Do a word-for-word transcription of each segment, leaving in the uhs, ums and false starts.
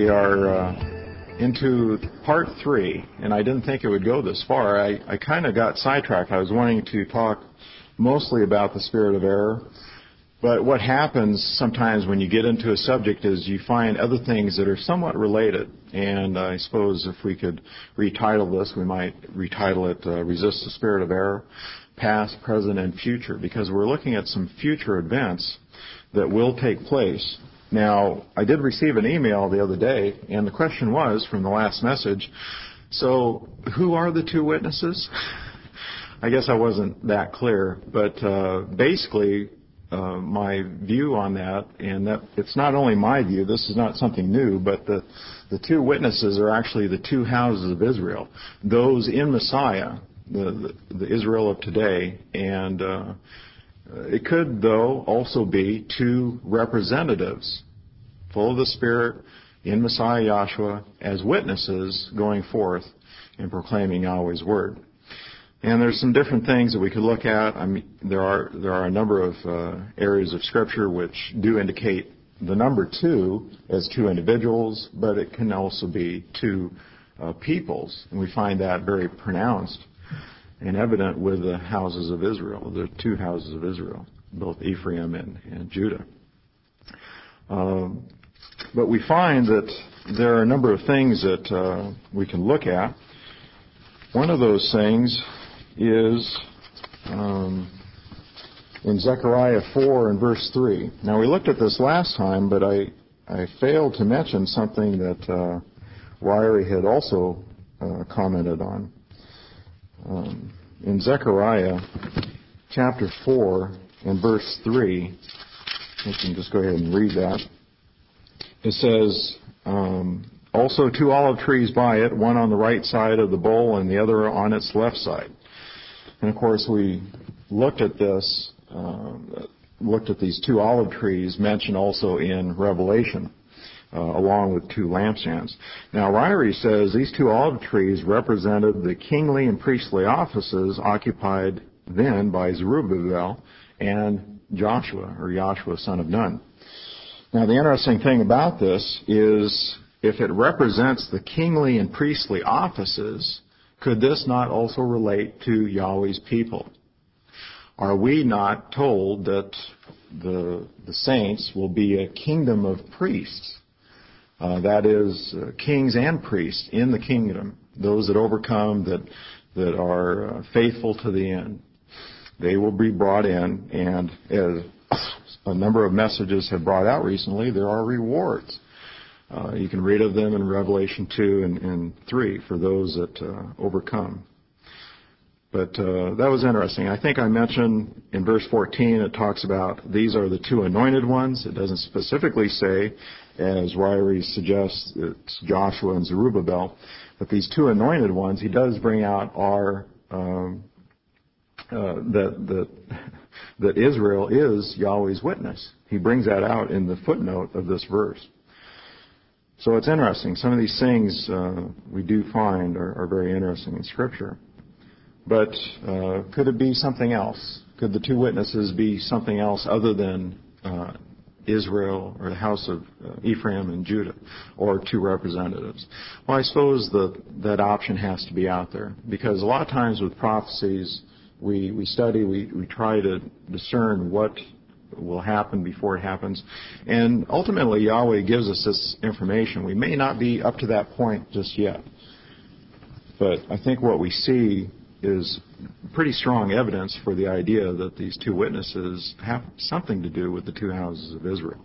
we are uh, into part three, and I didn't think it would go this far. I, I kind of got sidetracked. I was wanting to talk mostly about the spirit of error, but what happens sometimes when you get into a subject is you find other things that are somewhat related, and I suppose if we could retitle this, we might retitle it uh, Resist the Spirit of Error, Past, Present, and Future, because we're looking at some future events that will take place. Now, I did receive an email the other day, and the question was from the last message, so who are the two witnesses? I guess I wasn't that clear, but uh, basically uh, my view on that, and that it's not only my view, this is not something new, but the, the two witnesses are actually the two houses of Israel, those in Messiah, the, the, the Israel of today, and uh, it could, though, also be two representatives full of the Spirit in Messiah Yahshua as witnesses going forth and proclaiming Yahweh's Word. And there's some different things that we could look at. I mean, there are there are a number of uh, areas of Scripture which do indicate the number two as two individuals, but it can also be two uh, peoples, and we find that very pronounced and evident with the houses of Israel, the two houses of Israel, both Ephraim and, and Judah. Um, but we find that there are a number of things that uh, we can look at. One of those things is um, in Zechariah four and verse three. Now, we looked at this last time, but I, I failed to mention something that uh, Ryrie had also uh, commented on. Um, in Zechariah chapter four and verse three, we can just go ahead and read that. It says, um, also two olive trees by it, one on the right side of the bowl and the other on its left side. And of course we looked at this, uh, looked at these two olive trees mentioned also in Revelation. Uh, along with two lampstands. Now, Ryrie says these two olive trees represented the kingly and priestly offices occupied then by Zerubbabel and Joshua, or Joshua, son of Nun. Now, the interesting thing about this is if it represents the kingly and priestly offices, could this not also relate to Yahweh's people? Are we not told that the, the saints will be a kingdom of priests? Uh, that is, uh, kings and priests in the kingdom, those that overcome, that that are uh, faithful to the end. They will be brought in, and as a number of messages have brought out recently, there are rewards. Uh, you can read of them in Revelation two and, and three for those that uh, overcome. But uh, that was interesting. I think I mentioned in verse fourteen, it talks about these are the two anointed ones. It doesn't specifically say, as Ryrie suggests, it's Joshua and Zerubbabel. But these two anointed ones, he does bring out are um, uh, that, that, that Israel is Yahweh's witness. He brings that out in the footnote of this verse. So it's interesting. Some of these things uh, we do find are, are very interesting in Scripture. But uh, could it be something else? Could the two witnesses be something else other than uh, Israel or the house of uh, Ephraim and Judah, or two representatives? Well, I suppose the, that option has to be out there, because a lot of times with prophecies, we, we study, we, we try to discern what will happen before it happens. And ultimately, Yahweh gives us this information. We may not be up to that point just yet. But I think what we see is pretty strong evidence for the idea that these two witnesses have something to do with the two houses of Israel.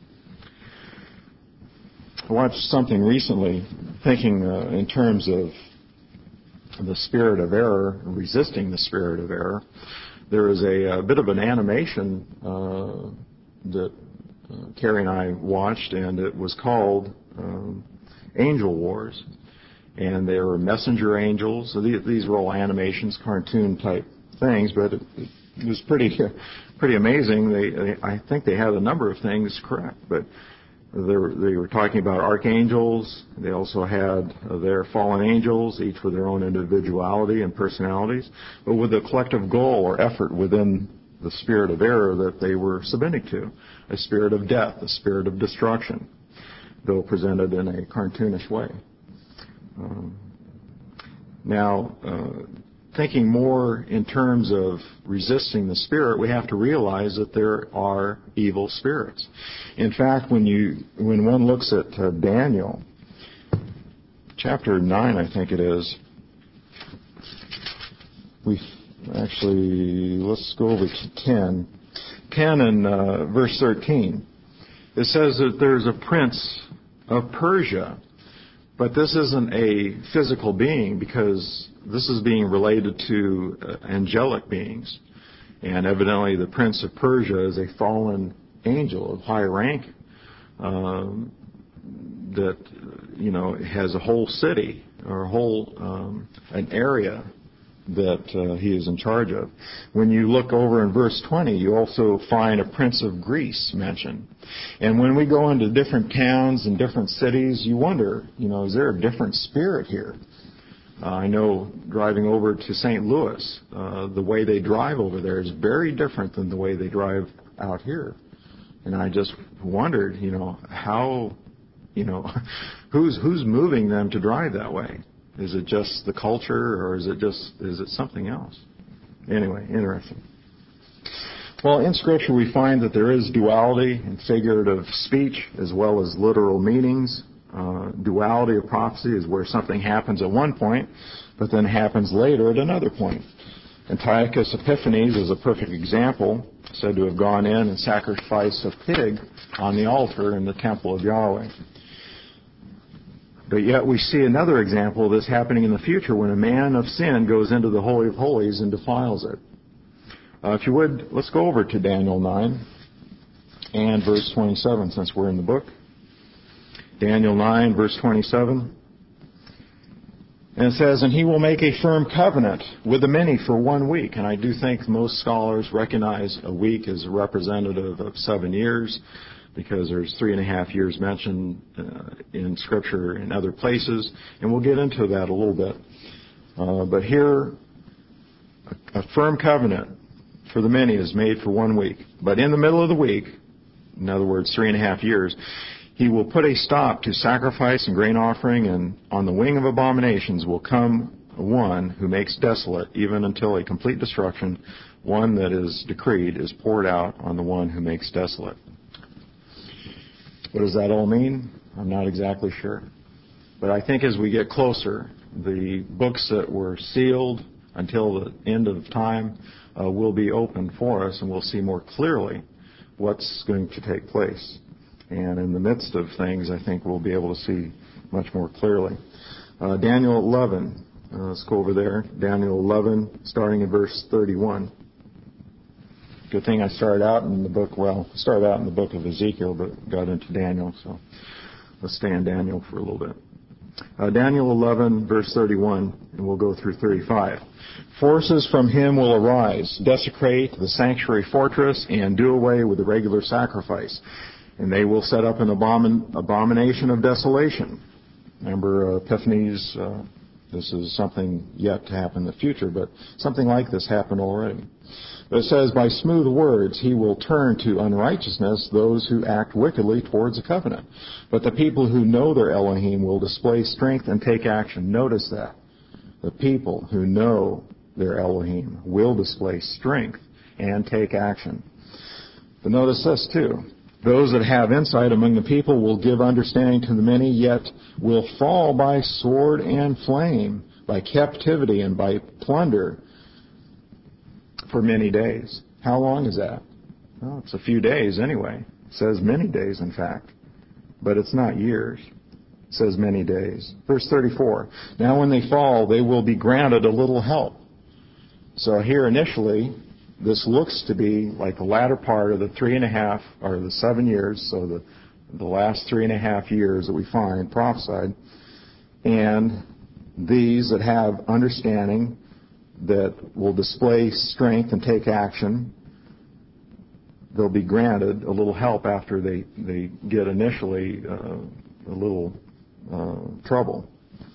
I watched something recently thinking uh, in terms of the spirit of error, resisting the spirit of error. There was a, a bit of an animation uh, that uh, Carrie and I watched, and it was called um, Angel Wars. And they were messenger angels. So these, these were all animations, cartoon-type things, but it, it was pretty pretty amazing. They, they, I think they had a number of things correct, but they were, they were talking about archangels. They also had uh, their fallen angels, each with their own individuality and personalities, but with a collective goal or effort within the spirit of error that they were submitting to, a spirit of death, a spirit of destruction. though presented in a cartoonish way. Um, now, uh, thinking more in terms of resisting the Spirit, we have to realize that there are evil spirits. In fact, when you when one looks at uh, Daniel, chapter nine, I think it is, we actually, let's go over to ten. ten and uh, verse thirteen. It says that there's a prince of Persia, but this isn't a physical being, because this is being related to uh, angelic beings. And evidently the prince of Persia is a fallen angel of high rank um, that, you know, has a whole city or a whole um, an area that uh, he is in charge of. When you look over in verse twenty, you also find a prince of Greece mentioned. And when we go into different towns and different cities, you wonder, you know, is there a different spirit here? Uh, I know driving over to Saint Louis, uh, the way they drive over there is very different than the way they drive out here. And I just wondered, you know, how, you know, who's who's moving them to drive that way? Is it just the culture, or is it just is it something else? Anyway, interesting. Well, in Scripture we find that there is duality in figurative speech as well as literal meanings. Uh, duality of prophecy is where something happens at one point, but then happens later at another point. Antiochus Epiphanes is a perfect example, said to have gone in and sacrificed a pig on the altar in the temple of Yahweh. But yet we see another example of this happening in the future when a man of sin goes into the Holy of Holies and defiles it. Uh, if you would, let's go over to Daniel nine and verse twenty-seven, since we're in the book. Daniel nine, verse twenty-seven. And it says, "And he will make a firm covenant with the many for one week." And I do think most scholars recognize a week as a representative of seven years, because there's three and a half years mentioned uh, in Scripture in other places. And we'll get into that a little bit. Uh, but here, a, a firm covenant for the many is made for one week. But in the middle of the week, in other words, three and a half years, he will put a stop to sacrifice and grain offering, and on the wing of abominations will come one who makes desolate, even until a complete destruction, one that is decreed, is poured out on the one who makes desolate. What does that all mean? I'm not exactly sure. But I think as we get closer, the books that were sealed until the end of time uh, will be opened for us, and we'll see more clearly what's going to take place. And in the midst of things, I think we'll be able to see much more clearly. Uh, Daniel eleven, uh, let's go over there. Daniel eleven, starting in verse thirty-one. Good thing I started out in the book, well, started out in the book of Ezekiel, but got into Daniel, so let's stay in Daniel for a little bit. Uh, Daniel eleven, verse thirty-one, and we'll go through thirty-five. "Forces from him will arise, desecrate the sanctuary fortress, and do away with the regular sacrifice. And they will set up an abomin- abomination of desolation." Remember, uh, Epiphanes, uh, this is something yet to happen in the future, but something like this happened already. But it says, "By smooth words he will turn to unrighteousness those who act wickedly towards the covenant. But the people who know their Elohim will display strength and take action." Notice that. The people who know their Elohim will display strength and take action. But notice this too. "Those that have insight among the people will give understanding to the many, yet will fall by sword and flame, by captivity and by plunder for many days." How long is that? Well, it's a few days anyway. It says many days, in fact. But it's not years. It says many days. Verse thirty-four. "Now when they fall, they will be granted a little help." So here initially, this looks to be like the latter part of the three and a half, or the seven years, so the, the last three and a half years that we find prophesied. And these that have understanding, that will display strength and take action, they'll be granted a little help after they, they get initially uh, a little uh, trouble.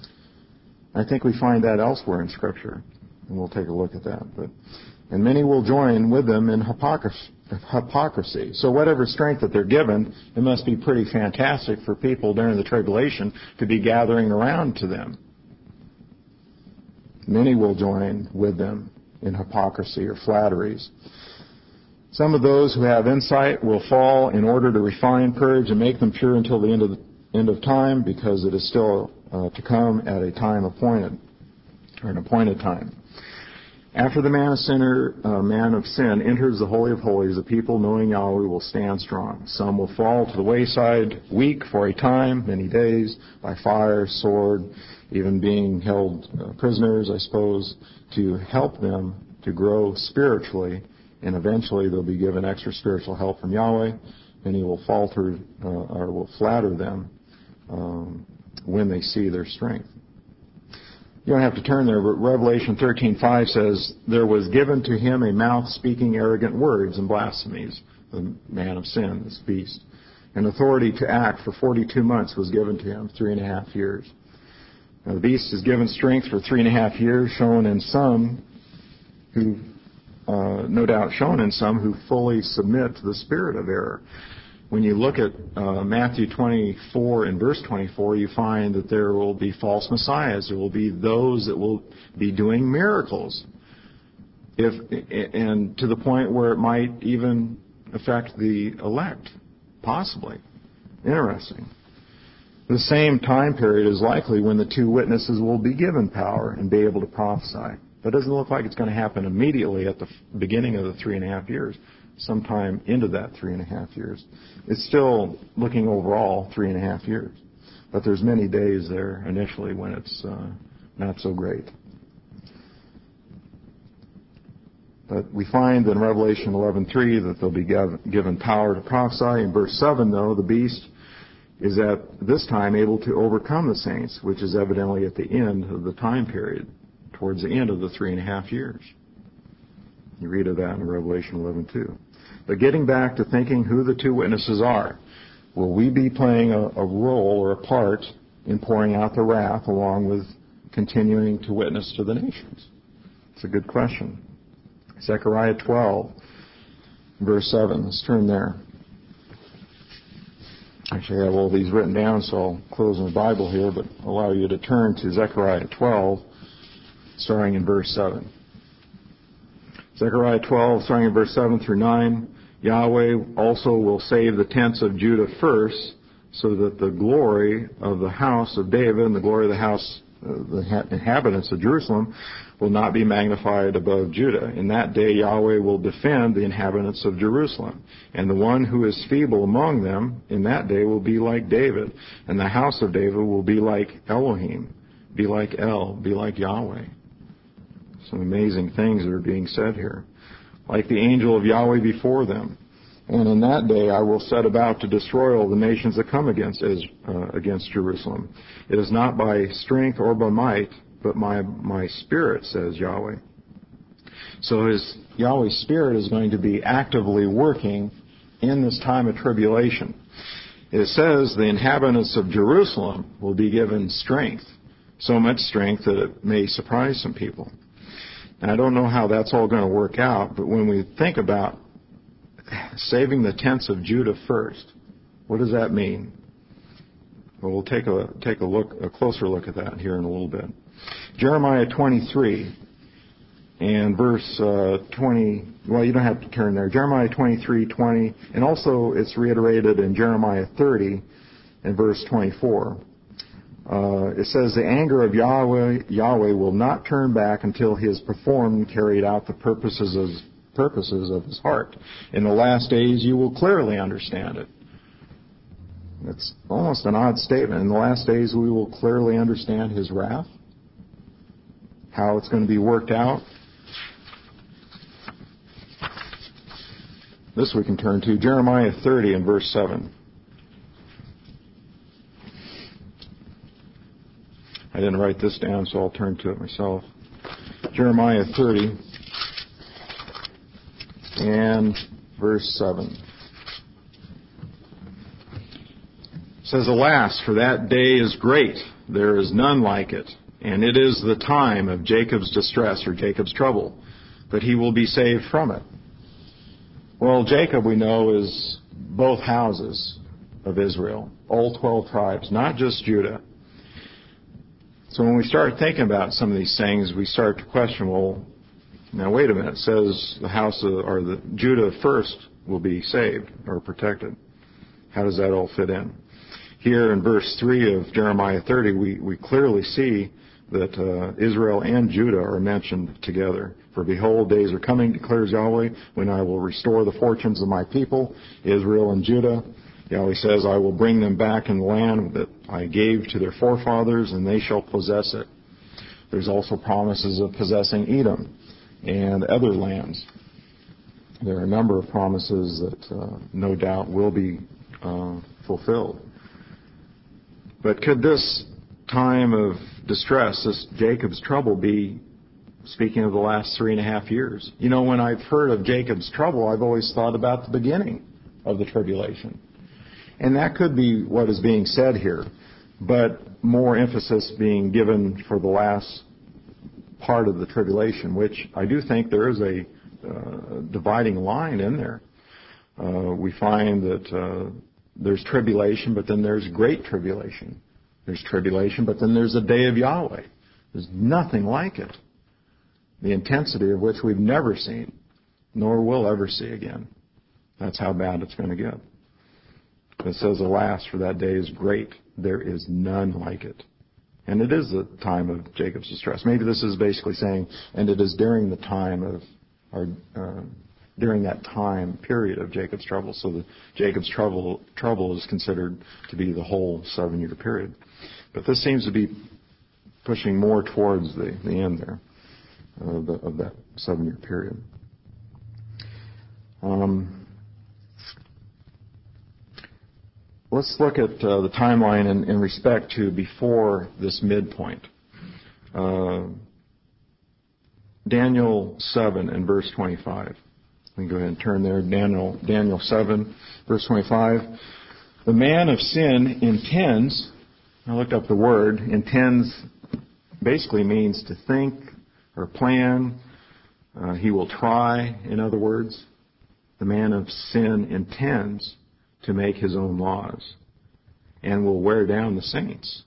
I think we find that elsewhere in Scripture, and we'll take a look at that. But and many will join with them in hypocrisy, hypocrisy. So whatever strength that they're given, it must be pretty fantastic for people during the tribulation to be gathering around to them. Many will join with them in hypocrisy or flatteries. Some of those who have insight will fall in order to refine, purge, and make them pure until the end of the end of time, because it is still uh, to come at a time appointed, or an appointed time. After the man of sinner, uh, man of sin enters the Holy of Holies, the people knowing Yahweh will stand strong. Some will fall to the wayside, weak for a time, many days, by fire, sword, even being held uh, prisoners, I suppose, to help them to grow spiritually, and eventually they'll be given extra spiritual help from Yahweh. Many will falter uh, or will flatter them um, when they see their strength. You don't have to turn there, but Revelation thirteen five says, there was given to him a mouth speaking arrogant words and blasphemies, the man of sin, this beast. And authority to act for forty-two months was given to him, three and a half years. Now, the beast is given strength for three and a half years, shown in some who, uh, no doubt shown in some who fully submit to the spirit of error. When you look at uh, Matthew twenty-four and verse twenty-four, you find that there will be false messiahs. There will be those that will be doing miracles, if and to the point where it might even affect the elect, possibly. Interesting. The same time period is likely when the two witnesses will be given power and be able to prophesy. But it doesn't look like it's going to happen immediately at the beginning of the three and a half years. Sometime into that three and a half years. It's still looking overall three and a half years. But there's many days there initially when it's uh, not so great. But we find in Revelation eleven three that they'll be given power to prophesy. In verse seven, though, the beast is at this time able to overcome the saints, which is evidently at the end of the time period, towards the end of the three and a half years. You read of that in Revelation eleven two. But getting back to thinking who the two witnesses are, will we be playing a, a role or a part in pouring out the wrath along with continuing to witness to the nations? It's a good question. Zechariah twelve, verse seven. Let's turn there. Actually, I have all these written down, so I'll close my Bible here, but allow you to turn to Zechariah twelve, starting in verse seven. Zechariah twelve, starting in verse seven through nine. Yahweh also will save the tents of Judah first, so that the glory of the house of David and the glory of the house, uh, the inhabitants of Jerusalem, will not be magnified above Judah. In that day Yahweh will defend the inhabitants of Jerusalem. And the one who is feeble among them in that day will be like David. And the house of David will be like Elohim, be like El, be like Yahweh. Some amazing things that are being said here. Like the angel of Yahweh before them. And in that day I will set about to destroy all the nations that come against uh, against Jerusalem. It is not by strength or by might, but my my spirit, says Yahweh. So his Yahweh's spirit is going to be actively working in this time of tribulation. It says the inhabitants of Jerusalem will be given strength, so much strength that it may surprise some people. And I don't know how that's all going to work out, but when we think about saving the tents of Judah first, what does that mean? Well, we'll take a take a look, a closer look at that here in a little bit. Jeremiah twenty-three and verse uh, twenty. Well, you don't have to turn there. Jeremiah twenty-three twenty, and also it's reiterated in Jeremiah thirty and verse twenty-four. Uh, it says, the anger of Yahweh, Yahweh will not turn back until he has performed and carried out the purposes of, purposes of his heart. In the last days you will clearly understand it. It's almost an odd statement. In the last days we will clearly understand his wrath, how it's going to be worked out. This we can turn to Jeremiah thirty and verse seven. I didn't write this down, so I'll turn to it myself. Jeremiah thirty and verse seven. It says, alas, for that day is great, there is none like it, and it is the time of Jacob's distress, or Jacob's trouble, but he will be saved from it. Well, Jacob, we know, is both houses of Israel, all twelve tribes, not just Judah. So when we start thinking about some of these things, we start to question, well, now wait a minute, it says the house of, or the Judah first will be saved or protected. How does that all fit in? Here in verse three of Jeremiah thirty, we, we clearly see that uh, Israel and Judah are mentioned together. For behold, days are coming, declares Yahweh, when I will restore the fortunes of my people, Israel and Judah. Yahweh says, I will bring them back in the land that I gave to their forefathers, and they shall possess it. There's also promises of possessing Edom and other lands. There are a number of promises that uh, no doubt will be uh, fulfilled. But could this time of distress, this Jacob's trouble, be speaking of the last three and a half years? You know, when I've heard of Jacob's trouble, I've always thought about the beginning of the tribulation. And that could be what is being said here, but more emphasis being given for the last part of the tribulation, which I do think there is a uh, dividing line in there. Uh, we find that uh, there's tribulation, but then there's great tribulation. There's tribulation, but then there's a day of Yahweh. There's nothing like it. The intensity of which we've never seen, nor will ever see again. That's how bad it's going to get. It says, alas, for that day is great. There is none like it. And it is the time of Jacob's distress. Maybe this is basically saying, and it is during the time of, or uh, during that time period of Jacob's trouble. So the Jacob's trouble trouble is considered to be the whole seven-year period. But this seems to be pushing more towards the, the end there of, the, of that seven-year period. Um, let's look at uh, the timeline in, in respect to before this midpoint. Uh, Daniel seven and verse twenty-five. We can go ahead and turn there. Daniel, Daniel seven, verse twenty-five. The man of sin intends, I looked up the word, intends basically means to think or plan. Uh, he will try, in other words. The man of sin intends to make his own laws and will wear down the saints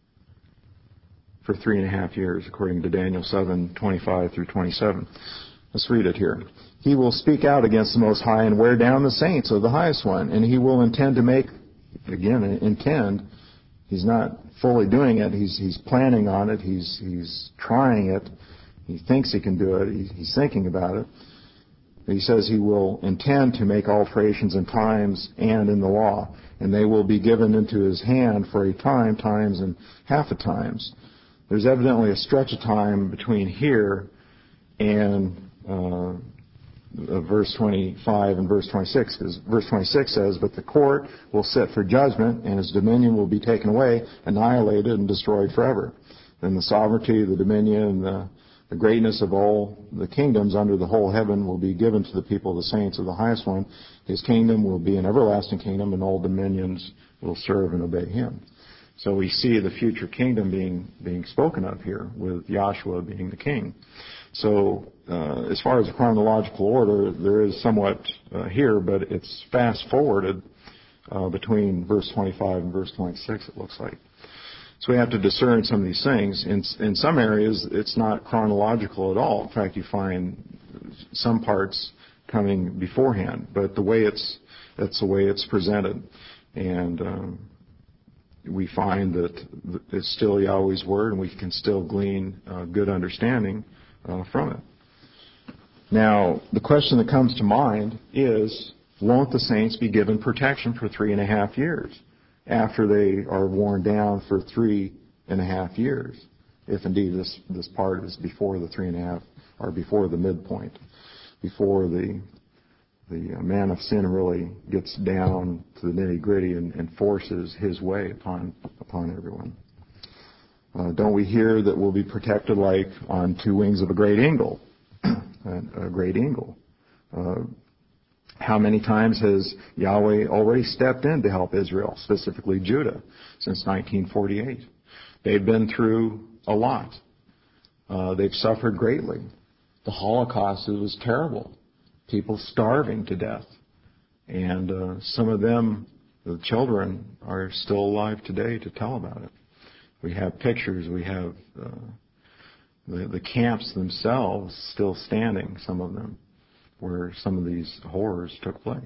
for three and a half years, according to Daniel seven, twenty-five through twenty-seven. Let's read it here. He will speak out against the Most High and wear down the saints of the Highest One, and he will intend to make, again, intend, he's not fully doing it, he's, he's planning on it, he's, he's trying it, he thinks he can do it, he, he's thinking about it. He says he will intend to make alterations in times and in the law, and they will be given into his hand for a time, times, and half a times. There's evidently a stretch of time between here and uh, verse twenty-five and verse twenty-six, because verse twenty-six says, but the court will sit for judgment, and his dominion will be taken away, annihilated, and destroyed forever. Then the sovereignty, the dominion, and the The greatness of all the kingdoms under the whole heaven will be given to the people of the saints of the Highest One. His kingdom will be an everlasting kingdom, and all dominions will serve and obey him. So we see the future kingdom being being spoken of here, with Yahshua being the king. So uh, as far as the chronological order, there is somewhat uh, here, but it's fast-forwarded uh, between verse twenty-five and verse twenty-six, it looks like. So we have to discern some of these things. In, in some areas, it's not chronological at all. In fact, you find some parts coming beforehand, but the way it's that's the way it's presented, and um, we find that it's still Yahweh's word, and we can still glean uh, good understanding uh, from it. Now, the question that comes to mind is, won't the saints be given protection for three and a half years? After they are worn down for three and a half years, if indeed this, this part is before the three and a half, or before the midpoint, before the the man of sin really gets down to the nitty gritty and, and forces his way upon upon everyone. Uh, don't we hear that we'll be protected like on two wings of a great eagle? a great eagle. Uh, How many times has Yahweh already stepped in to help Israel, specifically Judah, since nineteen forty-eight? They've been through a lot. Uh, they've suffered greatly. The Holocaust, it was terrible. people starving to death. And uh, some of them, the children, are still alive today to tell about it. We have pictures, we have uh, the, the camps themselves still standing, some of them, where some of these horrors took place.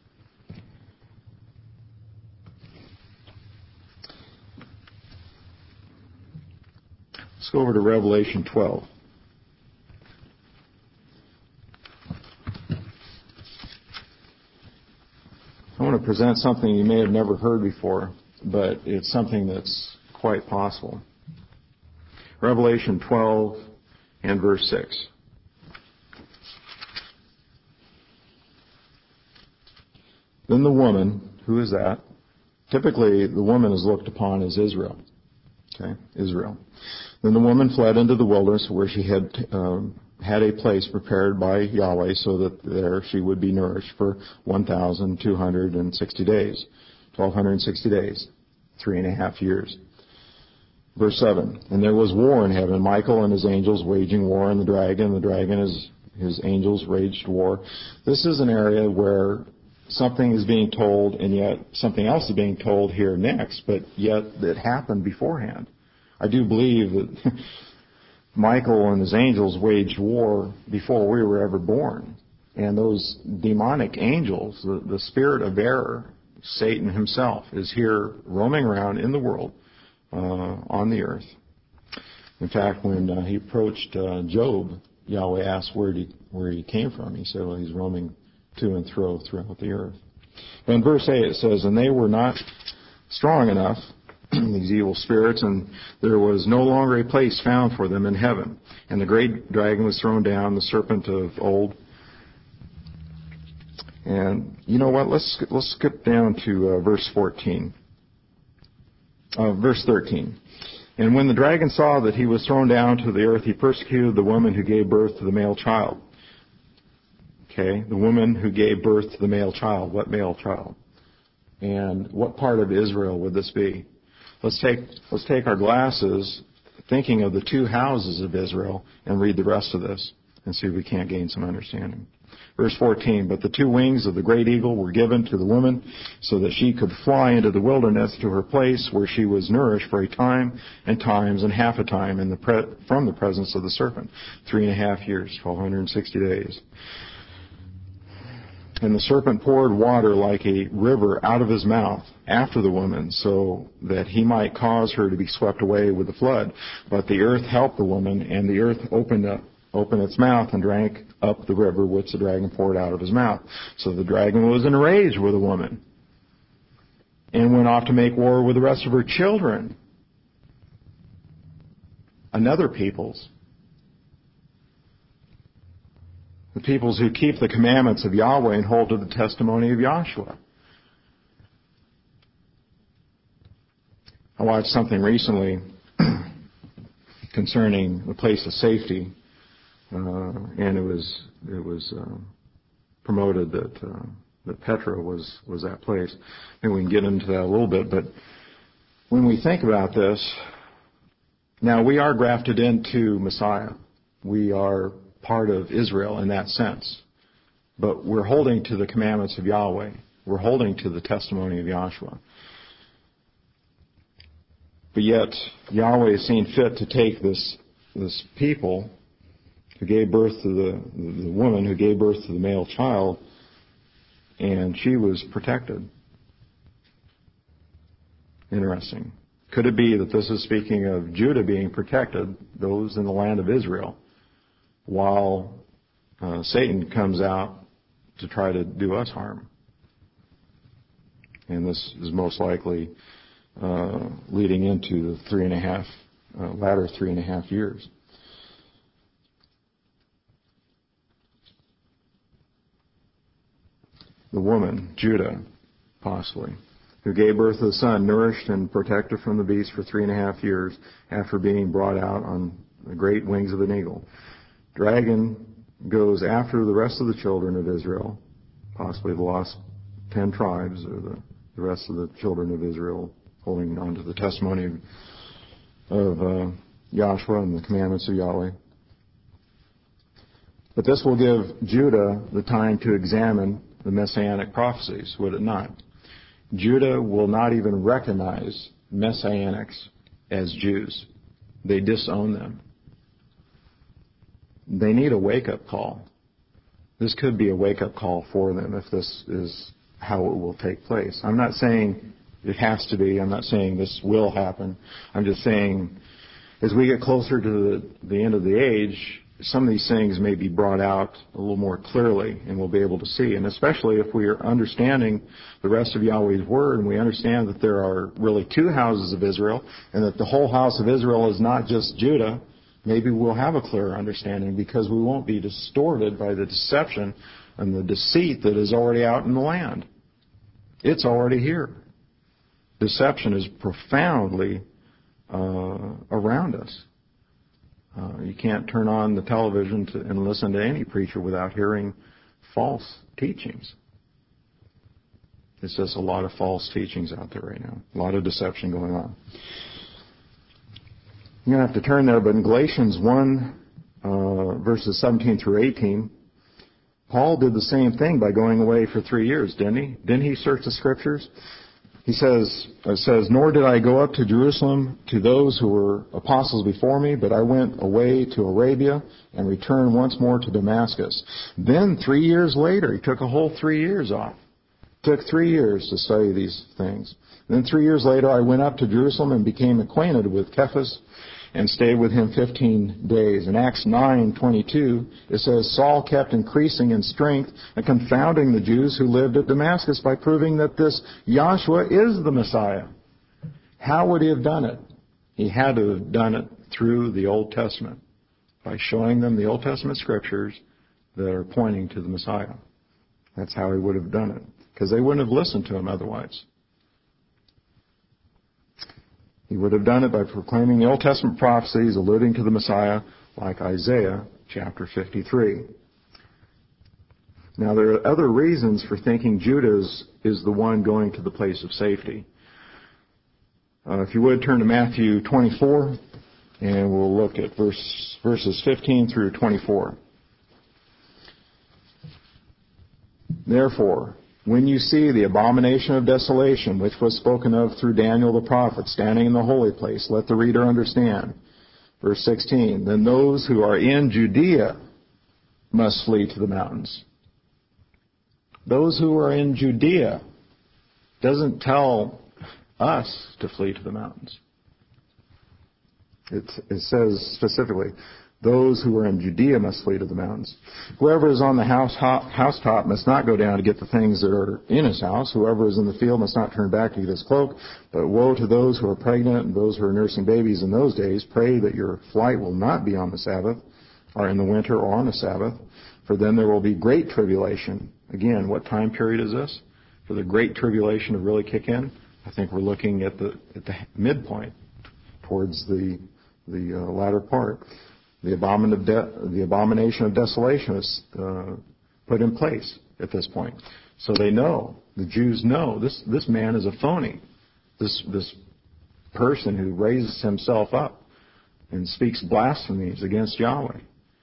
Let's go over to Revelation twelve. I want to present something you may have never heard before, but it's something that's quite possible. Revelation twelve and verse six. Then the woman, who is that? Typically, the woman is looked upon as Israel. Okay, Israel. Then the woman fled into the wilderness where she had um, had a place prepared by Yahweh so that there she would be nourished for one thousand two hundred sixty days. twelve sixty days. Three and a half years. Verse seven. And there was war in heaven. Michael and his angels waging war on the dragon. The dragon and his, his angels waged war. This is an area where something is being told and yet something else is being told here next, but yet it happened beforehand. I do believe that Michael and his angels waged war before we were ever born. And those demonic angels, the, the spirit of error, Satan himself, is here roaming around in the world, uh, on the earth. In fact, when uh, he approached uh, Job, Yahweh asked where he, where he came from. He said, well, he's roaming to and fro throughout the earth. But in verse eight it says, and they were not strong enough, these evil spirits, and there was no longer a place found for them in heaven. And the great dragon was thrown down, the serpent of old. And you know what? Let's let's skip down to uh, verse fourteen, uh, verse thirteen. And when the dragon saw that he was thrown down to the earth, he persecuted the woman who gave birth to the male child. Okay, the woman who gave birth to the male child. What male child? And what part of Israel would this be? Let's take let's take our glasses, thinking of the two houses of Israel, and read the rest of this and see if we can't gain some understanding. Verse fourteen, but the two wings of the great eagle were given to the woman so that she could fly into the wilderness to her place where she was nourished for a time and times and half a time in the pre- from the presence of the serpent. Three and a half years, twelve sixty days. And the serpent poured water like a river out of his mouth after the woman, so that he might cause her to be swept away with the flood. But the earth helped the woman, and the earth opened up, opened its mouth and drank up the river which the dragon poured out of his mouth. So the dragon was enraged with the woman, and went off to make war with the rest of her children, another people's. The peoples who keep the commandments of Yahweh and hold to the testimony of Yahshua. I watched something recently concerning the place of safety, uh, and it was it was uh, promoted that uh, that Petra was was that place. And we can get into that a little bit, but when we think about this, now we are grafted into Messiah. We are part of Israel in that sense. But we're holding to the commandments of Yahweh. We're holding to the testimony of Yahshua. But yet, Yahweh has seen fit to take this this people who gave birth to the, the woman who gave birth to the male child, and she was protected. Interesting. Could it be that this is speaking of Judah being protected, those in the land of Israel, while uh, Satan comes out to try to do us harm? And this is most likely uh, leading into the three and a half, uh, latter three and a half years. The woman, Judah, possibly, who gave birth to the son, nourished and protected from the beast for three and a half years after being brought out on the great wings of an eagle. Dragon goes after the rest of the children of Israel, possibly the lost ten tribes, or the, the rest of the children of Israel, holding on to the testimony of, of uh, Yahshua and the commandments of Yahweh. But this will give Judah the time to examine the Messianic prophecies, would it not? Judah will not even recognize Messianics as Jews. They disown them. They need a wake-up call. This could be a wake-up call for them if this is how it will take place. I'm not saying it has to be. I'm not saying this will happen. I'm just saying as we get closer to the, the end of the age, some of these things may be brought out a little more clearly and we'll be able to see. And especially if we are understanding the rest of Yahweh's Word and we understand that there are really two houses of Israel and that the whole house of Israel is not just Judah, maybe we'll have a clearer understanding because we won't be distorted by the deception and the deceit that is already out in the land. It's already here. Deception is profoundly uh, around us. Uh, you can't turn on the television to, and listen to any preacher without hearing false teachings. It's just a lot of false teachings out there right now. A lot of deception going on. You're going to have to turn there, but in Galatians one, uh, verses seventeen through eighteen, Paul did the same thing by going away for three years, didn't he? Didn't he search the Scriptures? He says, it says, nor did I go up to Jerusalem to those who were apostles before me, but I went away to Arabia and returned once more to Damascus. Then three years later, he took a whole three years off. It took three years to study these things. Then three years later, I went up to Jerusalem and became acquainted with Cephas and stayed with him fifteen days. In Acts nine twenty-two, it says, Saul kept increasing in strength and confounding the Jews who lived at Damascus by proving that this Yahshua is the Messiah. How would he have done it? He had to have done it through the Old Testament, by showing them the Old Testament Scriptures that are pointing to the Messiah. That's how he would have done it, because they wouldn't have listened to him otherwise. He would have done it by proclaiming the Old Testament prophecies alluding to the Messiah, like Isaiah chapter fifty-three. Now, there are other reasons for thinking Judah is, is the one going to the place of safety. Uh, if you would, turn to Matthew twenty-four, and we'll look at verse, verses fifteen through twenty-four. Therefore, when you see the abomination of desolation, which was spoken of through Daniel the prophet, standing in the holy place, let the reader understand. Verse sixteen, then those who are in Judea must flee to the mountains. Those who are in Judea doesn't tell us to flee to the mountains. It, it says specifically, those who are in Judea must flee to the mountains. Whoever is on the house housetop must not go down to get the things that are in his house. Whoever is in the field must not turn back to get his cloak. But woe to those who are pregnant and those who are nursing babies in those days. Pray that your flight will not be on the Sabbath, or in the winter, or on the Sabbath. For then there will be great tribulation. Again, what time period is this? For the great tribulation to really kick in? I think we're looking at the at the midpoint, towards the the uh, latter part. The, abomin of de- the abomination of desolation is uh, put in place at this point. So they know, the Jews know, this, this man is a phony. This, this person who raises himself up and speaks blasphemies against Yahweh.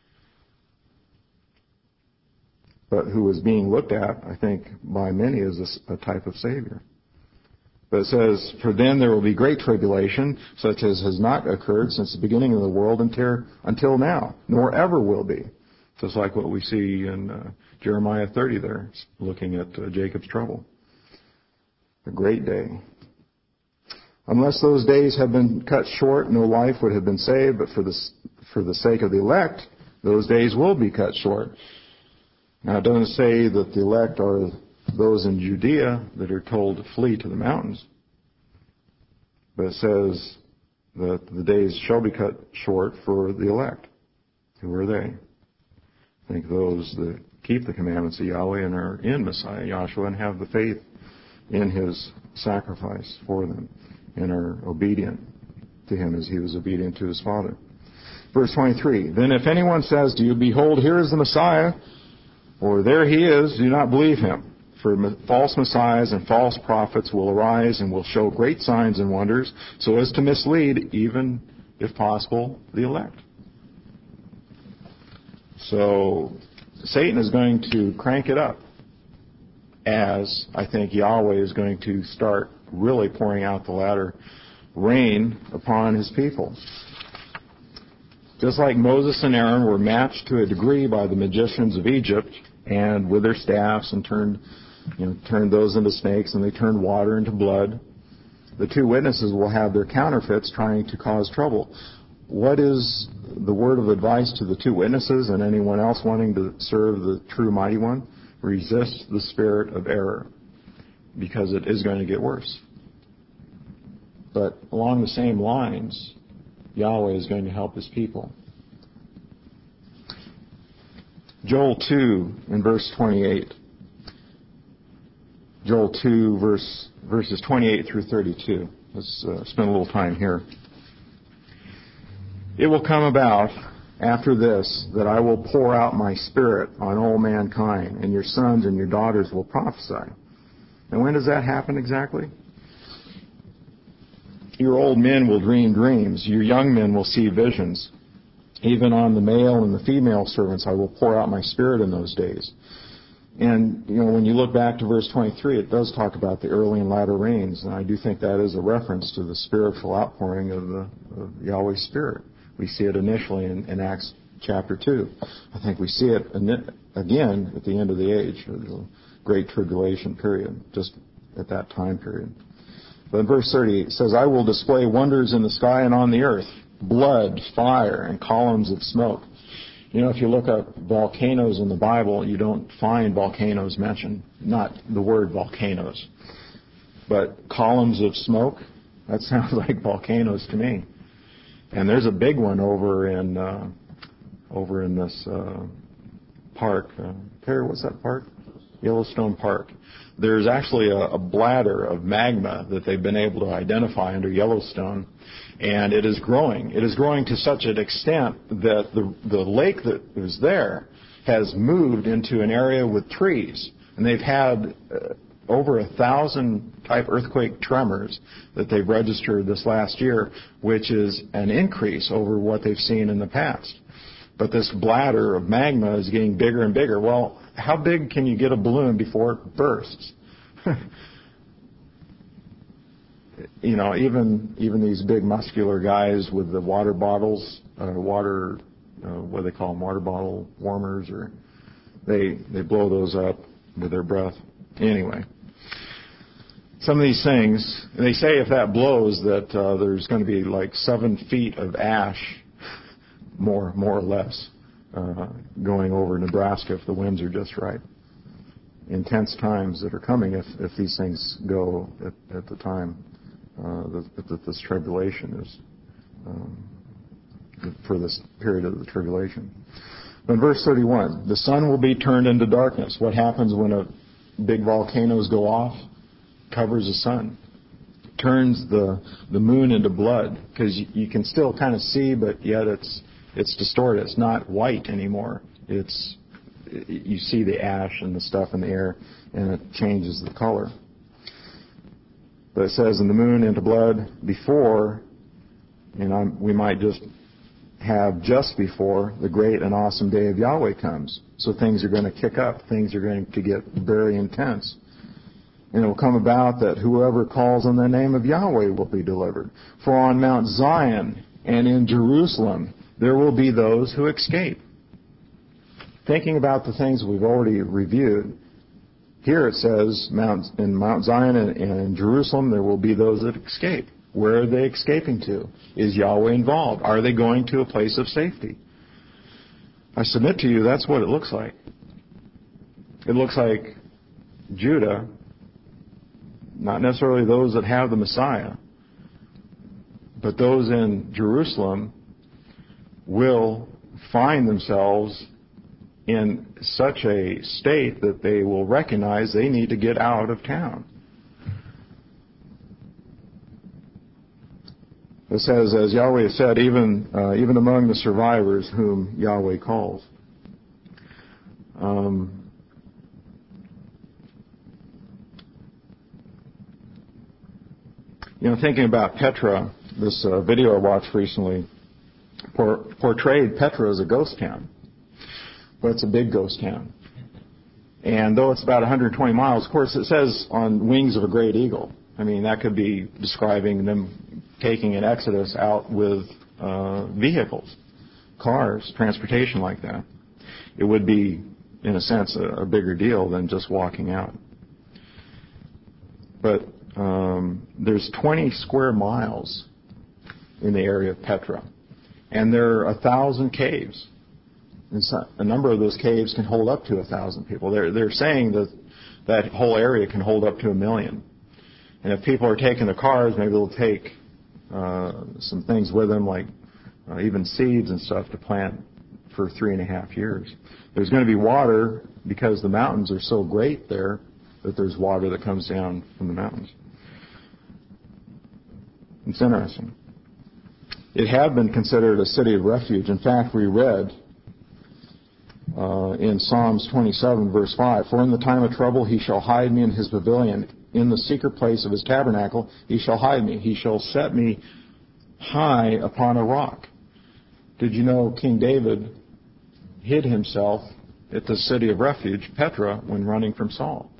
But who is being looked at, I think, by many as a, a type of Savior. But it says, for then there will be great tribulation, such as has not occurred since the beginning of the world until, until now, nor ever will be. Just like what we see in uh, Jeremiah thirty there, looking at uh, Jacob's trouble. A great day. Unless those days have been cut short, no life would have been saved, but for the, for the sake of the elect, those days will be cut short. Now, it doesn't say that the elect are those in Judea that are told to flee to the mountains. But it says that the days shall be cut short for the elect. Who are they? I think those that keep the commandments of Yahweh and are in Messiah Yahshua and have the faith in His sacrifice for them and are obedient to Him as He was obedient to His Father. Verse twenty-three, then if anyone says to you, behold, here is the Messiah, or there He is, do not believe him. For false messiahs and false prophets will arise and will show great signs and wonders, so as to mislead, even if possible, the elect. So Satan is going to crank it up as I think Yahweh is going to start really pouring out the latter rain upon his people. Just like Moses and Aaron were matched to a degree by the magicians of Egypt, and with their staffs and turned, you know, turned those into snakes, and they turned water into blood, the two witnesses will have their counterfeits trying to cause trouble. What is the word of advice to the two witnesses and anyone else wanting to serve the true mighty one? Resist the spirit of error, because it is going to get worse. But along the same lines, Yahweh is going to help his people. Joel two in verse twenty-eight. Joel two verse, verses twenty-eight through thirty-two. Let's uh, spend a little time here. It will come about after this that I will pour out my spirit on all mankind, and your sons and your daughters will prophesy. And when does that happen exactly? Your old men will dream dreams. Your young men will see visions. Even on the male and the female servants I will pour out my spirit in those days. And, you know, when you look back to verse twenty-three, it does talk about the early and latter rains. And I do think that is a reference to the spiritual outpouring of, the, of Yahweh's Spirit. We see it initially in, in Acts chapter two. I think we see it again at the end of the age, or the Great Tribulation period, just at that time period. But in verse thirty, it says, I will display wonders in the sky and on the earth, blood, fire, and columns of smoke. You know, if you look up volcanoes in the Bible, you don't find volcanoes mentioned. Not the word volcanoes. But columns of smoke, that sounds like volcanoes to me. And there's a big one over in uh, over in this uh, park. Uh, Perry, what's that park? Yellowstone Park. There's actually a, a bladder of magma that they've been able to identify under Yellowstone, and it is growing. It is growing to such an extent that the the lake that is there has moved into an area with trees, and they've had uh, over a thousand type earthquake tremors that they've registered this last year, which is an increase over what they've seen in the past. But this bladder of magma is getting bigger and bigger. Well, how big can you get a balloon before it bursts? You know, even even these big muscular guys with the water bottles, uh, water, uh, what do they call them, water bottle warmers, or they they blow those up with their breath. Anyway, some of these things, they say if that blows that uh, there's going to be like seven feet of ash, more more or less, uh, going over Nebraska if the winds are just right. Intense times that are coming if, if these things go at, at the time uh, that, that this tribulation is, um, for this period of the tribulation. In verse thirty-one, the sun will be turned into darkness. What happens when a big volcanoes go off? Covers the sun. Turns the, the moon into blood, because you, you can still kind of see, but yet it's it's distorted. It's not white anymore. It's you see the ash and the stuff in the air, and it changes the color. But it says, in the moon into blood before, and I'm, we might just have just before the great and awesome day of Yahweh comes. So things are going to kick up. Things are going to get very intense. And it will come about that whoever calls on the name of Yahweh will be delivered. For on Mount Zion and in Jerusalem there will be those who escape. Thinking about the things we've already reviewed, here it says Mount, in Mount Zion and, and in Jerusalem there will be those that escape. Where are they escaping to? Is Yahweh involved? Are they going to a place of safety? I submit to you that's what it looks like. It looks like Judah, not necessarily those that have the Messiah, but those in Jerusalem will find themselves in such a state that they will recognize they need to get out of town. It says, as Yahweh said, even uh, even among the survivors whom Yahweh calls. Um, you know, thinking about Petra, this uh, video I watched recently por- portrayed Petra as a ghost town. but it's a big ghost town. And though it's about one hundred twenty miles, of course, it says on wings of a great eagle. I mean, that could be describing them taking an exodus out with uh, vehicles, cars, transportation like that. It would be, in a sense, a, a bigger deal than just walking out. But um, there's twenty square miles in the area of Petra, and there are a thousand caves. And so, a number of those caves can hold up to a thousand people. They're they're saying that that whole area can hold up to a million. And if people are taking the cars, maybe they'll take uh, some things with them, like uh, even seeds and stuff to plant for three and a half years. There's going to be water because the mountains are so great there that there's water that comes down from the mountains. It's interesting. It had been considered a city of refuge. In fact, we read uh, in Psalms twenty-seven, verse five, "For in the time of trouble he shall hide me in his pavilion. In the secret place of his tabernacle he shall hide me. He shall set me high upon a rock." Did you know King David hid himself at the city of refuge, Petra, when running from Saul?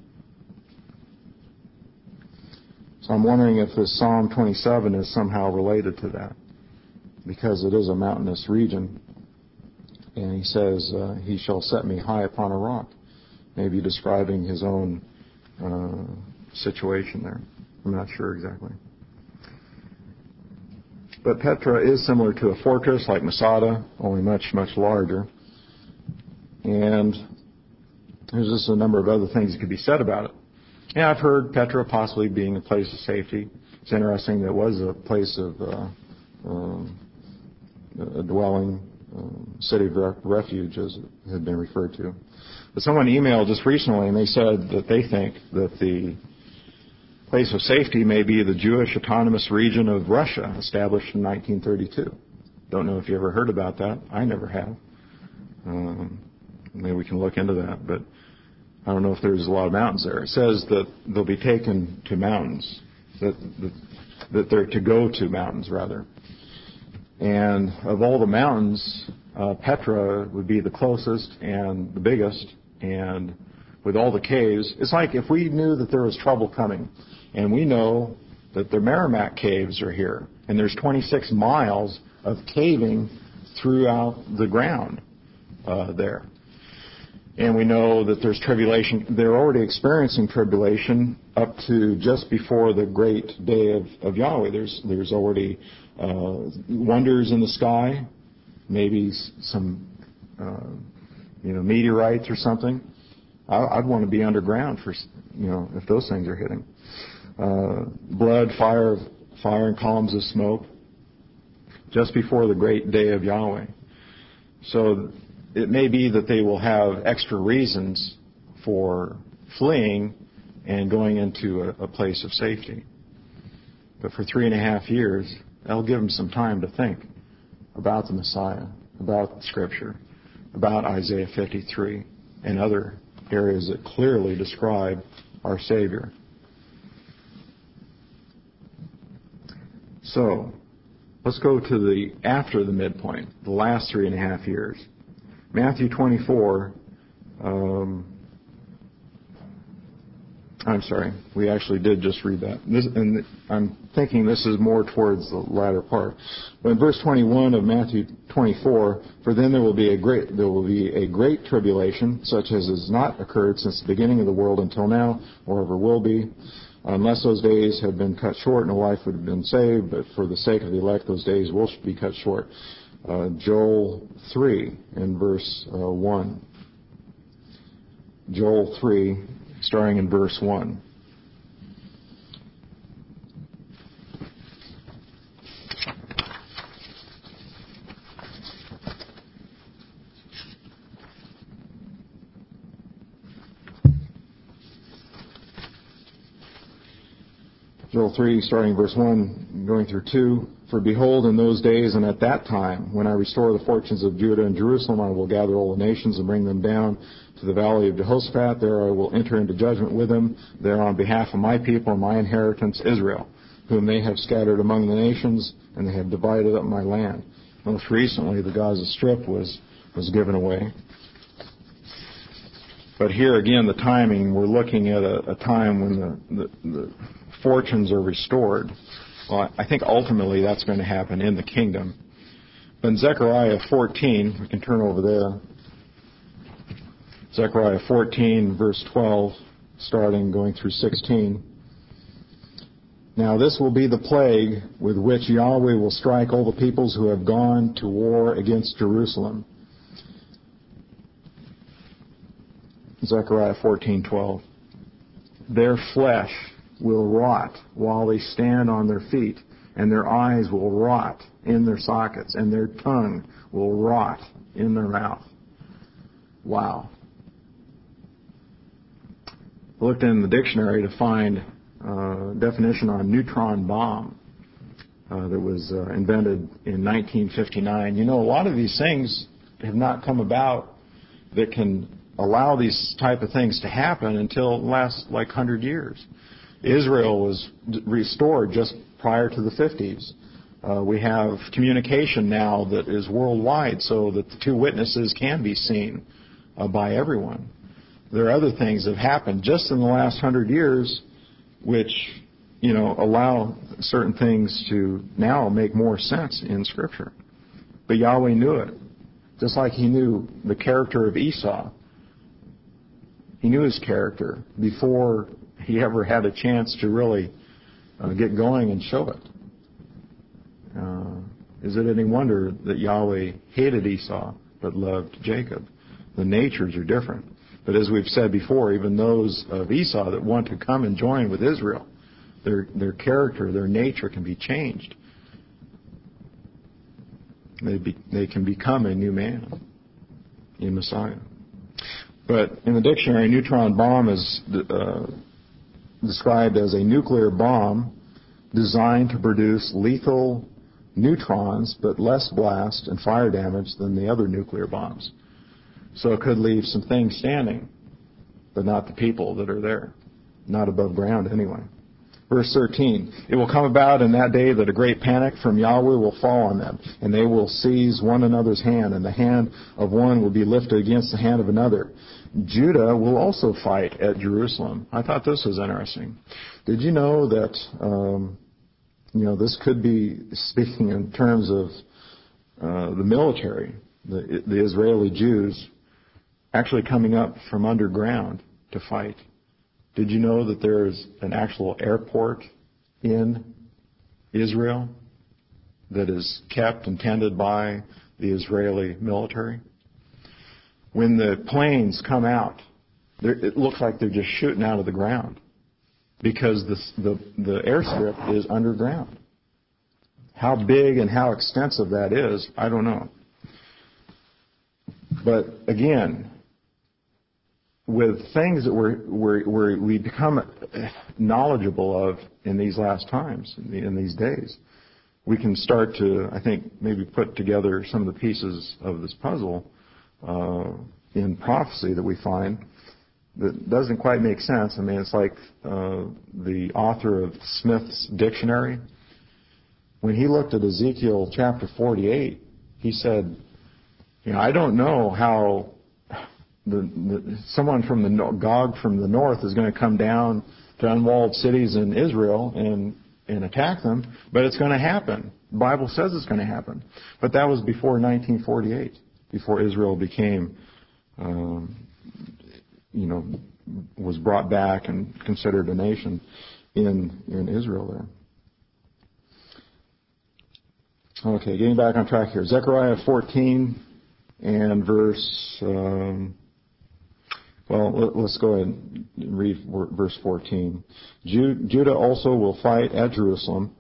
So I'm wondering if this Psalm twenty-seven is somehow related to that, because it is a mountainous region. And he says, uh, he shall set me high upon a rock, maybe describing his own uh, situation there. I'm not sure exactly. But Petra is similar to a fortress like Masada, only much, much larger. And there's just a number of other things that could be said about it. Yeah, I've heard Petra possibly being a place of safety. It's interesting that it was a place of uh, um, a dwelling, um, city of refuge, as it had been referred to. But someone emailed just recently, and they said that they think that the place of safety may be the Jewish autonomous region of Russia, established in nineteen thirty-two. Don't know if you ever heard about that. I never have. Um, maybe we can look into that, but I don't know if there's a lot of mountains there. It says that they'll be taken to mountains, that, that, that they're to go to mountains, rather. And of all the mountains, uh, Petra would be the closest and the biggest, and with all the caves, it's like if we knew that there was trouble coming, and we know that the Merrimack caves are here, and there's twenty-six miles of caving throughout the ground uh, there. And we know that there's tribulation. They're already experiencing tribulation up to just before the great day of, of Yahweh. There's there's already uh, wonders in the sky, maybe some uh, you know meteorites or something. I, I'd want to be underground for you know if those things are hitting. Uh, blood, fire, fire, and columns of smoke, just before the great day of Yahweh. So it may be that they will have extra reasons for fleeing and going into a, a place of safety. But for three and a half years, that'll give them some time to think about the Messiah, about Scripture, about Isaiah fifty-three, and other areas that clearly describe our Savior. So, let's go to the after the midpoint, the last three and a half years. Matthew twenty-four, um, I'm sorry, we actually did just read that. This, and I'm thinking this is more towards the latter part. But in verse twenty-one of Matthew twenty-four, "For then there will be a great there will be a great tribulation, such as has not occurred since the beginning of the world until now, or ever will be. Unless those days have been cut short, no life would have been saved. But for the sake of the elect, those days will be cut short." Uh, Joel three in verse uh, one. Joel three, starting in verse one. Joel three, starting in verse one, going through two. "For behold, in those days and at that time, when I restore the fortunes of Judah and Jerusalem, I will gather all the nations and bring them down to the valley of Jehoshaphat. There I will enter into judgment with them, there on behalf of my people and my inheritance Israel, whom they have scattered among the nations, and they have divided up my land." Most recently, the Gaza Strip was, was given away. But here again, the timing, we're looking at a, a time when the, the, the fortunes are restored. Well, I think ultimately that's going to happen in the kingdom. But in Zechariah fourteen, we can turn over there. Zechariah fourteen, verse twelve, starting going through sixteen. Now this will be the plague with which Yahweh will strike all the peoples who have gone to war against Jerusalem. Zechariah fourteen twelve. Their flesh will rot while they stand on their feet, and their eyes will rot in their sockets, and their tongue will rot in their mouth. Wow. I looked in the dictionary to find a definition on neutron bomb uh, that was uh, invented in nineteen fifty-nine. You know, a lot of these things have not come about that can allow these type of things to happen until the last like one hundred years. Israel was restored just prior to the fifties. Uh, we have communication now that is worldwide so that the two witnesses can be seen uh, by everyone. There are other things that have happened just in the last one hundred years which, you know, allow certain things to now make more sense in Scripture. But Yahweh knew it. Just like He knew the character of Esau. He knew his character before he ever had a chance to really uh, get going and show it. Uh, is it any wonder that Yahweh hated Esau but loved Jacob? The natures are different. But as we've said before, even those of Esau that want to come and join with Israel, their their character, their nature can be changed. They be, they can become a new man in Messiah. But in the dictionary, neutron bomb is uh, described as a nuclear bomb designed to produce lethal neutrons, but less blast and fire damage than the other nuclear bombs. So it could leave some things standing, but not the people that are there, not above ground anyway. Verse thirteen, it will come about in that day that a great panic from Yahweh will fall on them, and they will seize one another's hand, and the hand of one will be lifted against the hand of another. Judah will also fight at Jerusalem. I thought this was interesting. Did you know that, um, you know, this could be speaking in terms of uh, the military, the, the Israeli Jews actually coming up from underground to fight? Did you know that there's an actual airport in Israel that is kept and tended by the Israeli military? When the planes come out, it looks like they're just shooting out of the ground because the, the, the airstrip is underground. How big and how extensive that is, I don't know. But again, with things that we're, we're, we're, we become knowledgeable of in these last times, in, the, in these days, we can start to, I think, maybe put together some of the pieces of this puzzle uh, in prophecy that we find that doesn't quite make sense. I mean, it's like uh, the author of Smith's Dictionary. When he looked at Ezekiel chapter forty-eight, he said, you know, I don't know how The, the, someone from the Gog from the north is going to come down to unwalled cities in Israel and, and attack them, but it's going to happen. The Bible says it's going to happen. But that was before nineteen forty-eight, before Israel became, um, you know, was brought back and considered a nation in in Israel there. Okay, getting back on track here. Zechariah fourteen and verse... Um, Well, let's go ahead and read verse fourteen. Judah also will fight at Jerusalem,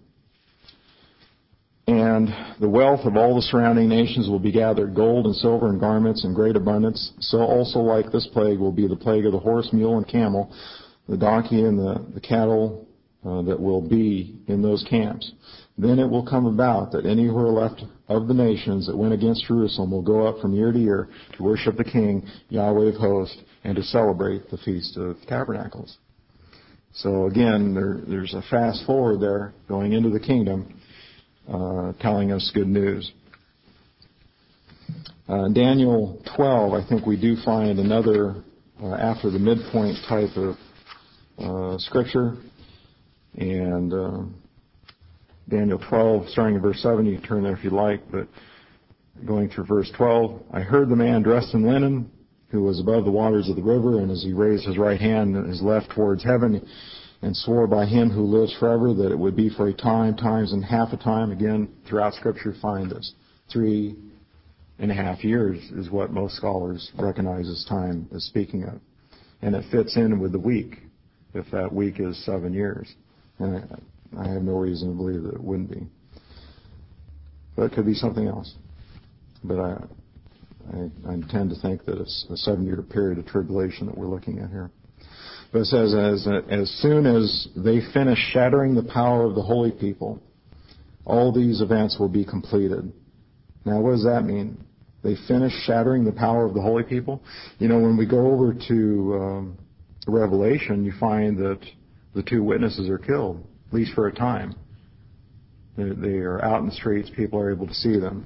and the wealth of all the surrounding nations will be gathered, gold and silver and garments in great abundance. So also like this plague will be the plague of the horse, mule, and camel, the donkey and the, the cattle uh, that will be in those camps. Then it will come about that any who are left of the nations that went against Jerusalem will go up from year to year to worship the King, Yahweh of hosts, and to celebrate the Feast of Tabernacles. So again, there, there's a fast forward there going into the kingdom, uh, telling us good news. Uh, Daniel twelve, I think we do find another uh, after the midpoint type of uh, scripture. And uh, Daniel twelve, starting in verse seven, you can turn there if you like, but going through verse twelve, I heard the man dressed in linen who was above the waters of the river, and as he raised his right hand and his left towards heaven, and swore by him who lives forever that it would be for a time, times, and half a time. Again, throughout Scripture, find this. Three and a half years is what most scholars recognize as time is speaking of. And it fits in with the week, if that week is seven years. And I, I have no reason to believe that it wouldn't be. But it could be something else. But I, I, I tend to think that it's a seven-year period of tribulation that we're looking at here. But it says, as, as soon as they finish shattering the power of the holy people, all these events will be completed. Now, what does that mean? They finish shattering the power of the holy people? You know, when we go over to um, Revelation, you find that the two witnesses are killed, at least for a time. They, they are out in the streets. People are able to see them.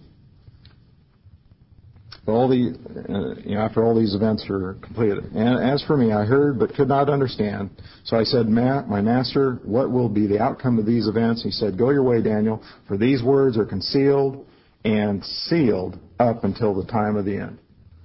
All the, uh, you know, after all these events are completed. And as for me, I heard but could not understand. So I said, Ma- my master, what will be the outcome of these events? He said, go your way, Daniel, for these words are concealed and sealed up until the time of the end.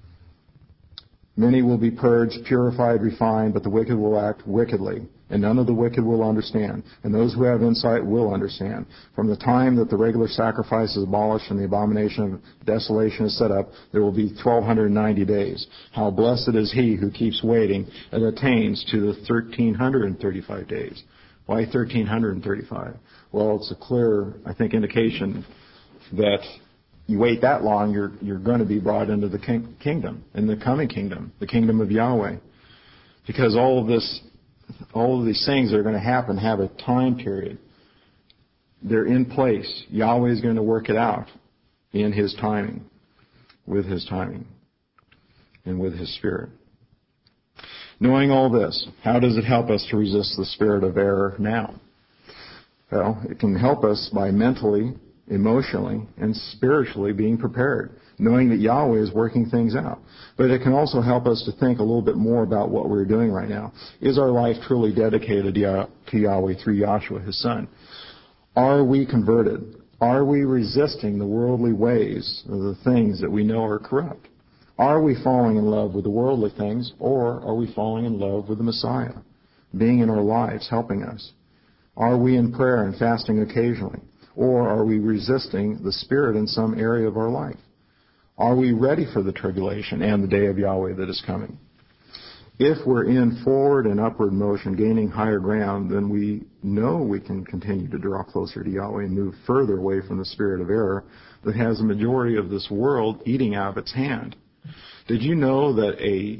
Many will be purged, purified, refined, but the wicked will act wickedly, and none of the wicked will understand. And those who have insight will understand. From the time that the regular sacrifice is abolished and the abomination of desolation is set up, there will be twelve ninety days. How blessed is he who keeps waiting and attains to the one thousand three hundred thirty-five days. Why one thousand three hundred thirty-five? Well, it's a clear, I think, indication that you wait that long, you're you're going to be brought into the king, kingdom, in the coming kingdom, the kingdom of Yahweh. Because all of this, all of these things that are going to happen have a time period. They're in place. Yahweh is going to work it out in His timing, with His timing, and with His Spirit. Knowing all this, how does it help us to resist the spirit of error now? Well, it can help us by mentally, emotionally, and spiritually being prepared, knowing that Yahweh is working things out. But it can also help us to think a little bit more about what we're doing right now. Is our life truly dedicated to Yahweh through Yahshua, His Son? Are we converted? Are we resisting the worldly ways of the things that we know are corrupt? Are we falling in love with the worldly things, or are we falling in love with the Messiah, being in our lives, helping us? Are we in prayer and fasting occasionally? Or are we resisting the Spirit in some area of our life? Are we ready for the tribulation and the day of Yahweh that is coming? If we're in forward and upward motion, gaining higher ground, then we know we can continue to draw closer to Yahweh and move further away from the spirit of error that has the majority of this world eating out of its hand. Did you know that a,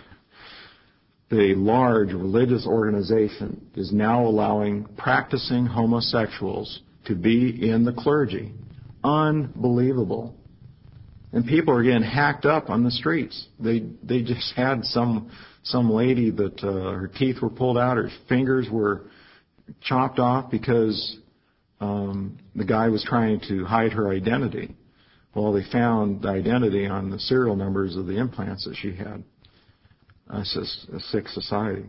a large religious organization is now allowing practicing homosexuals to be in the clergy? Unbelievable. And people are getting hacked up on the streets. They they just had some some lady that uh, her teeth were pulled out, her fingers were chopped off because um, the guy was trying to hide her identity. Well, they found the identity on the serial numbers of the implants that she had. That's just a sick society.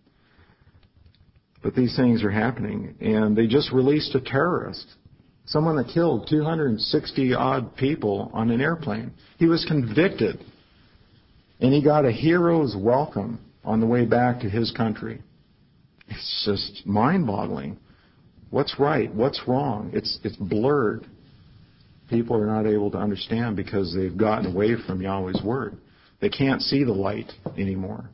But these things are happening, and they just released a terrorist, someone that killed two hundred sixty odd people on an airplane. He was convicted, and he got a hero's welcome on the way back to his country. It's just mind-boggling. What's right? What's wrong? It's it's blurred. People are not able to understand because they've gotten away from Yahweh's Word. They can't see the light anymore.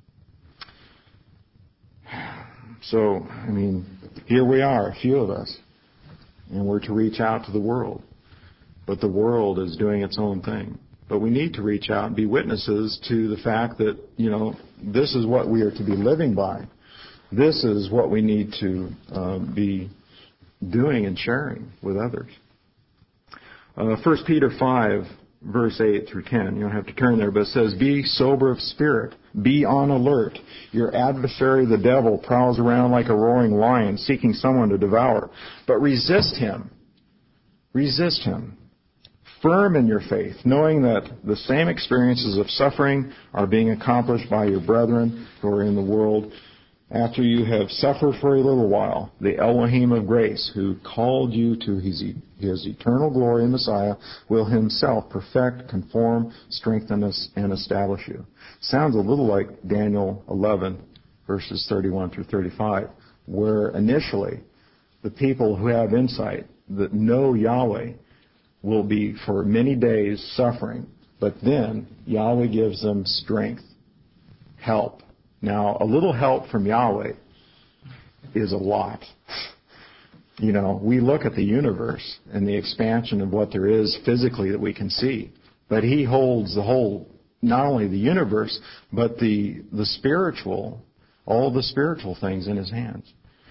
So, I mean, here we are, a few of us, and we're to reach out to the world. But the world is doing its own thing. But we need to reach out and be witnesses to the fact that, you know, this is what we are to be living by. This is what we need to uh, be doing and sharing with others. Uh, First Peter five, verse eight through ten. You don't have to turn there, but it says, be sober of spirit. Be on alert. Your adversary, the devil, prowls around like a roaring lion, seeking someone to devour. But resist him. Resist him. firm in your faith, knowing that the same experiences of suffering are being accomplished by your brethren who are in the world. After you have suffered for a little while, the Elohim of grace, who called you to his, his eternal glory in Messiah, will himself perfect, conform, strengthen us, and establish you. Sounds a little like Daniel eleven, verses thirty-one through thirty-five, where initially the people who have insight, that know Yahweh, will be for many days suffering, but then Yahweh gives them strength, help. Now, a little help from Yahweh is a lot. You know, we look at the universe and the expansion of what there is physically that we can see, but He holds the whole, not only the universe, but the the spiritual, all the spiritual things in His hands.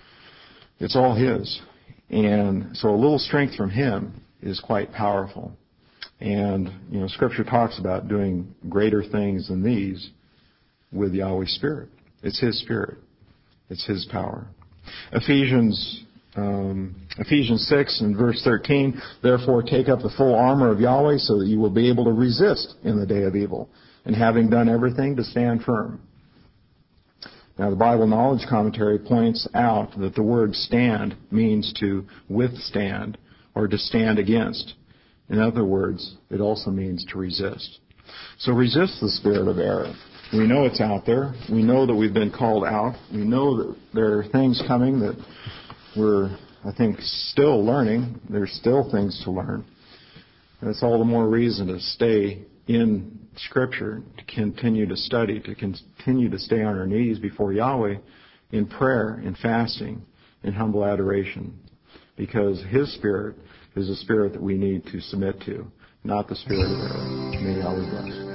It's all His. And so a little strength from Him is quite powerful. And, you know, Scripture talks about doing greater things than these with Yahweh's Spirit. It's His Spirit. It's His power. Ephesians um, Ephesians six and verse thirteen, therefore take up the full armor of Yahweh so that you will be able to resist in the day of evil, and having done everything, to stand firm. Now, the Bible Knowledge Commentary points out that the word stand means to withstand or to stand against. In other words, it also means to resist. So resist the spirit of error. We know it's out there. We know that we've been called out. We know that there are things coming that we're, I think, still learning. There's still things to learn. And it's all the more reason to stay in Scripture, to continue to study, to continue to stay on our knees before Yahweh in prayer, in fasting, in humble adoration. Because His Spirit is a spirit that we need to submit to, not the spirit of error. May Yahweh bless.